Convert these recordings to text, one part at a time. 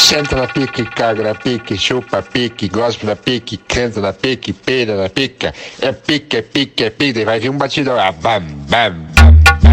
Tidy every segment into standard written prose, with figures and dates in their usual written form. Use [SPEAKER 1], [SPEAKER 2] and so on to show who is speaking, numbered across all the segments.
[SPEAKER 1] Senta na pique, caga na pique, chupa pique, gospe na pique, canta na pique, peida na pica. É pique, é pique, é pique, vai vir um batidão. Ah, bam, bam, bam,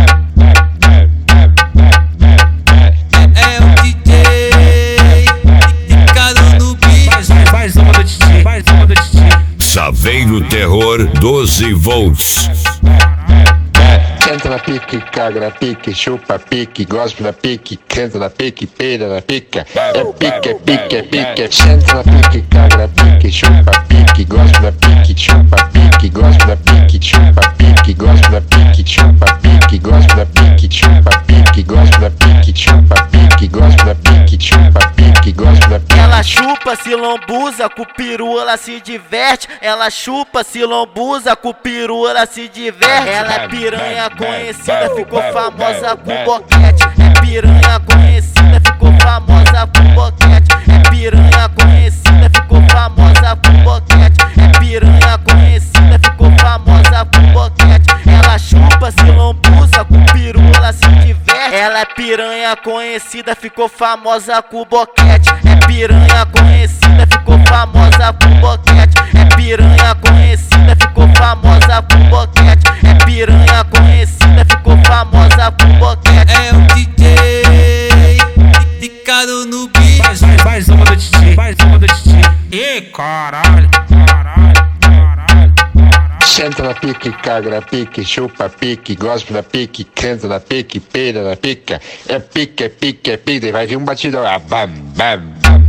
[SPEAKER 2] é o DJ ligado no beat.
[SPEAKER 3] Mais uma do Titi, mais uma do Titi.
[SPEAKER 4] Saveiro Terror 12 volts.
[SPEAKER 1] Senta na pique, caga na pique, chupa pique, gospe na pique, canta na pique, peida na pica. É pique, é pique, é pique. Senta na pique, caga na pique, chupa pique, gospe na pique, chupa pique, gospe na pique, chupa pique, gospe na pique, chupa pique, gospe na pique, chupa pique, gospe na pique, chupa pique, gospe na pique, chupa pique, gospe na pique.
[SPEAKER 2] Ela chupa, se lambuza, com o peru ela se diverte. Ela chupa, se lambuza, com o peru ela se diverte. Ela é piranha conhecida, ficou famosa com boquete. É piranha conhecida, ficou famosa com boquete. É piranha conhecida, ficou famosa com boquete. É piranha conhecida, ficou famosa com boquete. Ela chupa, se lambuza, com o peru ela se diverte. Ela é piranha conhecida, ficou famosa com boquete. É piranha conhecida, ficou famosa com boquete. É piranha conhecida, ficou famosa com boquete. É piranha conhecida, ficou famosa com boquete. É o DJ ligado no beat.
[SPEAKER 3] Mais uma do Titi, mais uma do Titi. Ih, caralho, caralho, caralho.
[SPEAKER 1] Senta na pique, caga na pique, chupa pique, gospe na pique, canta na pique, peida na pica. É pique, é pique, é pique, vai vir um batidão. Ah, bam, bam, bam.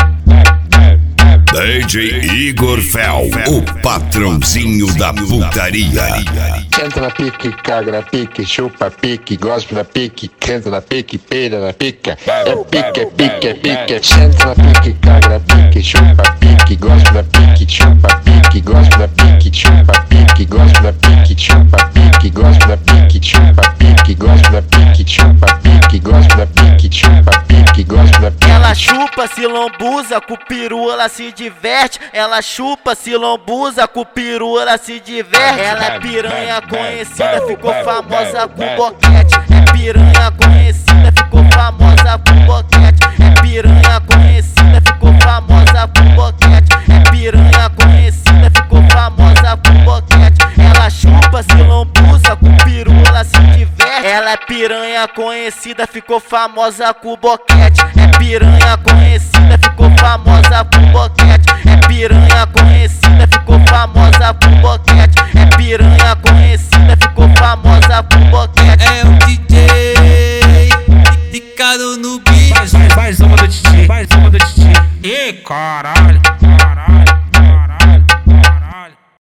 [SPEAKER 4] DJ Igor Fel, o patrãozinho da putaria.
[SPEAKER 1] Senta na pique, caga na pique, chupa pique, gospe na pique, canta na pique, peida na pica. É pique, é pique, é pique. Senta na pique, caga na pique, chupa pique, gospe na pique, chupa pique, gospe na pique, chupa pique, gospe na pique, chupa pique, gospe na pique, chupa pique, gospe na pique, chupa pique, gospe na pique, chupa pique, gospe na pique.
[SPEAKER 2] Ela chupa, se lambuza, com o peru ela se diverte. Ela chupa, se lambuza, com o peru ela se diverte. Ela é piranha conhecida, ficou famosa com boquete. É piranha conhecida, ficou famosa com boquete. É piranha conhecida, ficou famosa com boquete. É piranha conhecida, ficou famosa com boquete. Ela chupa, se lambuza, com o peru ela se diverte. Ela é piranha conhecida, ficou famosa com boquete. É piranha conhecida, ficou famosa com boquete. É piranha conhecida, ficou famosa com boquete. É piranha conhecida, ficou famosa com boquete. É o DJ ligado no beat.
[SPEAKER 3] Mais uma do Titi, mais uma do Titi. Ih, caralho.